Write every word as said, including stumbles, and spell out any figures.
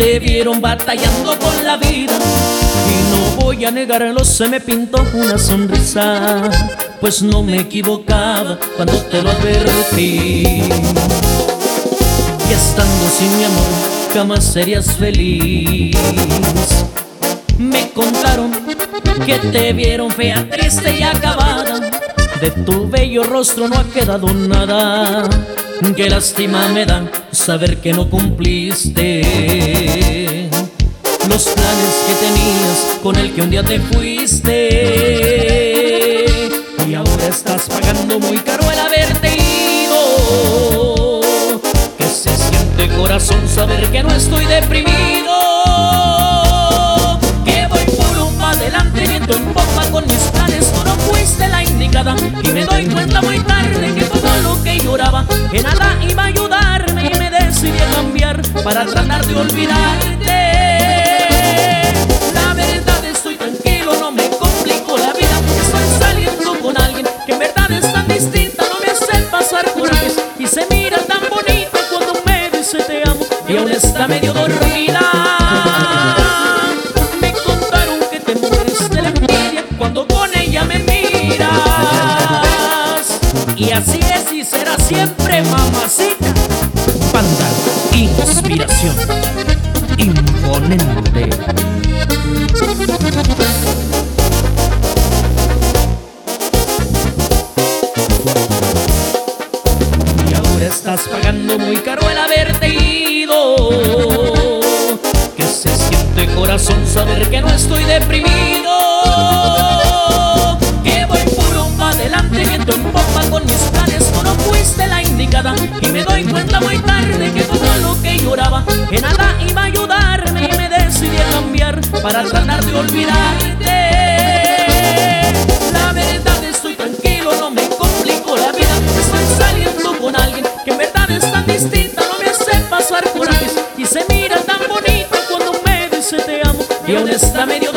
te vieron batallando con la vida. Y no voy a negarlo, se me pintó una sonrisa, pues no me equivocaba cuando te lo advertí. Y estando sin mi amor jamás serías feliz. Me contaron que te vieron fea, triste y acabada. De tu bello rostro no ha quedado nada. Qué lástima me da saber que no cumpliste los planes que tenías con el que un día te fuiste. Y ahora estás pagando muy caro el haberte ido. Que se siente corazón saber que no estoy deprimido, que voy puro pa' adelante, viento en popa con mis planes. Tú no fuiste la indicada y me doy cuenta muy tarde que todo lo que lloraba que nada iba a ayudarme, y me decidí a cambiar para tratar de olvidarte. La verdad estoy tranquilo, no me complico la vida. Estoy saliendo con alguien que en verdad es tan distinta, no me hace pasar corajes y se mira tan bonita cuando me dice te amo y aún está medio dormida. Me contaron que te mueres de la envidia cuando con ella me miras, y así es y será siempre, mamacita. Banda, inspiración imponente. Y ahora estás pagando muy caro el haberte ido. Que se siente corazón saber que no estoy deprimido, que voy puro pa' adelante, viento en popa con mis planes. Tú no fuiste la indicada y me doy cuenta muy tarde que todo lo que lloraba que nada iba a ayudarme, y me decidí a cambiar para tratar de olvidarte. La verdad estoy tranquilo, no me complico la vida. Estoy saliendo con alguien que en verdad es tan distinta, no me hace pasar corajes y se mira tan bonita cuando me dice te amo y aún está medio